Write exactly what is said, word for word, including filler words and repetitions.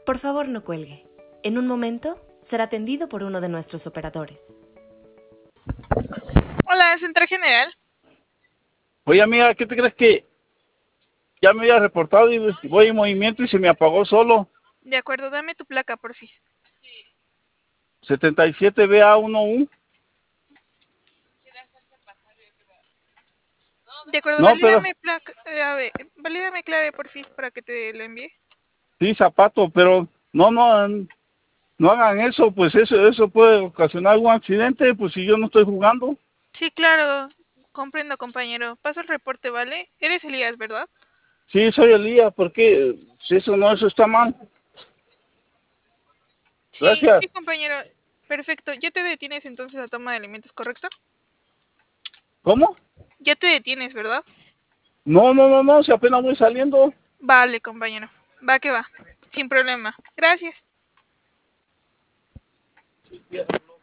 Por favor, no cuelgue. En un momento será atendido por uno de nuestros operadores. Hola, Central General. Oye, amiga, ¿qué te crees que ya me había reportado y voy en movimiento y se me apagó solo? De acuerdo, dame tu placa, porfis. setenta y siete B A uno. De acuerdo, No, pero valídame placa, eh, a ver, valídame clave, porfis, para que te lo envíe. sí, zapato, pero no, no, no hagan eso, pues eso, eso puede ocasionar algún accidente, pues si yo no estoy jugando. Sí, claro, comprendo, compañero. Paso el reporte, ¿vale? Eres Elías, ¿verdad? Sí, soy Elías, ¿por qué? Si eso no, eso está mal. Sí, Gracias. sí, compañero. Perfecto. ¿Ya te detienes entonces a toma de alimentos, correcto? ¿Cómo? Ya te detienes, ¿verdad? No, no, no, no, si apenas voy saliendo. Vale, compañero. Va que va. Sin problema. Gracias.